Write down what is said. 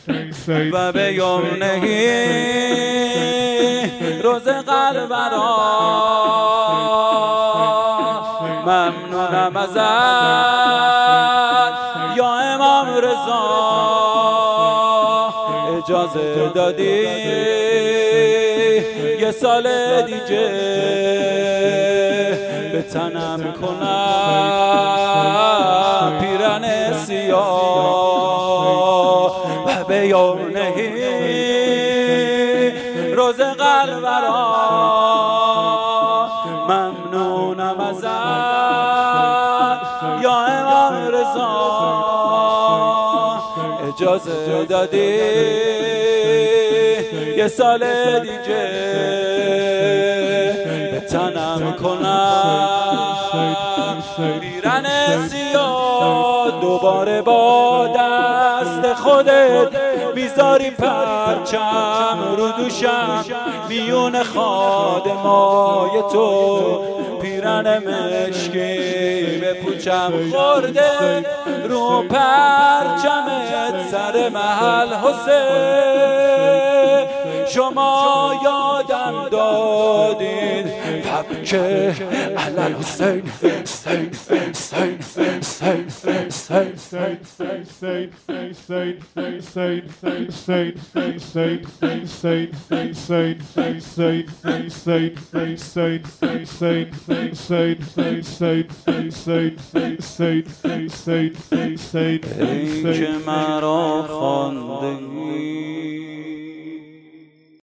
و به یمنهی روز قلب را ممنونم ازت یا امام رضا اجازه دادی یه سال دیگه به تنم کنم پیرن سیاه و به یمنهی روز قلب را ممنونم ازت یا امام رضا اجازه دادی یه سال دیگه به تنم کنم پیرن سیاه دوباره با دست خودت میذاری پرچم رو دوشم میون خادمای تو پیرن مشکی به پوچم خورده رو پرچمت سر محل حسین شما یادم دادین فبکه علی الحسین حسین حسین حسین ای که مرا خواندگی